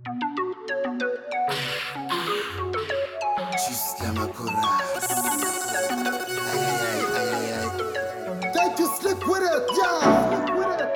Juste la macorasse. Aïe aïe aïe aïe aïe aïe. Take you slip with it, yeah.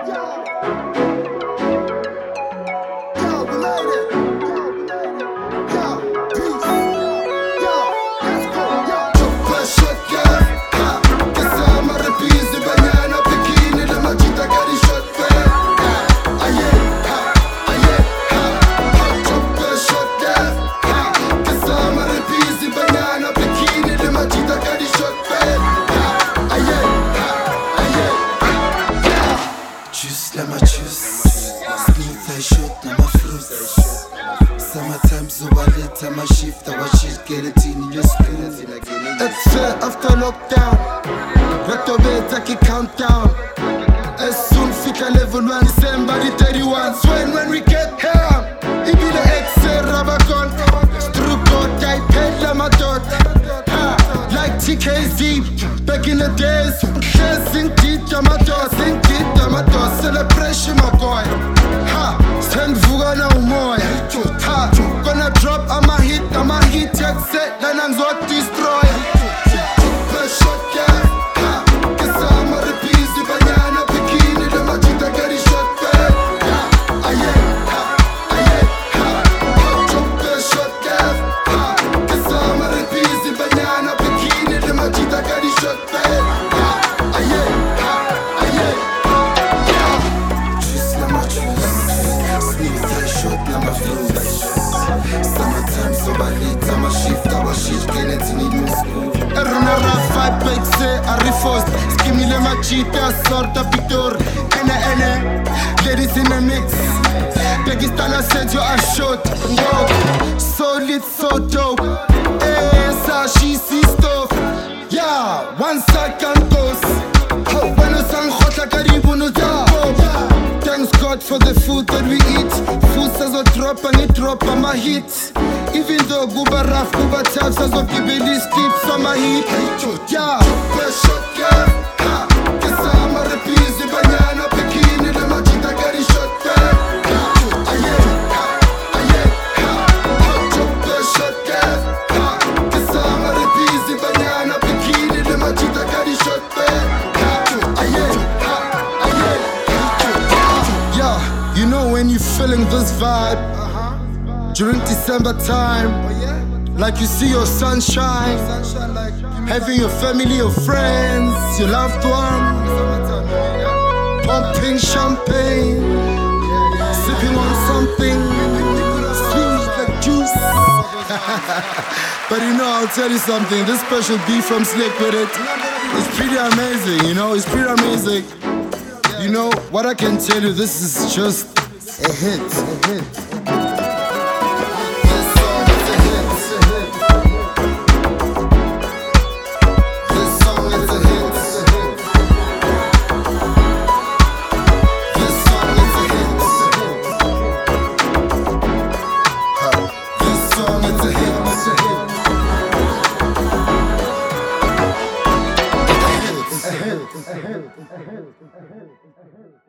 Yo, we made it. Yo, peace. Yo, let's go. Yo. Choppa shotgun. Ha. Kasama repizi banana bikini lama jita gari shotgun. Aye, ha, aye, ha. Choppa shotgun. Ha. Kasama repizi banana bikini lama jita gari shotgun. Aye, ha, aye, ha. Juice lama juice. Sneak I shoot lama fruits. Summertime zuba lit ama shift our shit get it in your school. It's after lockdown. Retobeta ki countdown. As soon fika level 1 December the 31. Swear when we get here. Ibi the Excel Rabacon. Struko die pedla my dot. Like TKZ back in the days. Sing it my dot. Sing it my dot. Celebration my boy. Ha. Stand vuga na umoya. Ha. Gonna drop I'm a hit yak set. Then I'm so destroy. Skimile machita, sorta picture. Ene, ladies in the mix. Pakistan said you are short. So lit, so dope. Esa, she see stuff. Yeah, one second toast. When you sang hot like a ribbon, thanks God for the food that we eat. Food says a drop and it drop on my hit. Even though Guba rough, Guba tough, says of the belly skips on my hit. Yeah, shotgun. Kasama repizi banana bikini le majita gari shotgun. Aye, aye, choppa shotgun. Kasama repizi banana bikini le majita gari shotgun. Aye, aye. Yeah, you know when you feeling this vibe during December time, like you see your sunshine, having your family, your friends, your loved ones, pumping champagne, sipping on something sweet like juice. But you know, I'll tell you something, this special beef from Slick with it, it's pretty amazing, you know, it's pretty amazing. You know, what I can tell you, this is just a hit. Ahead.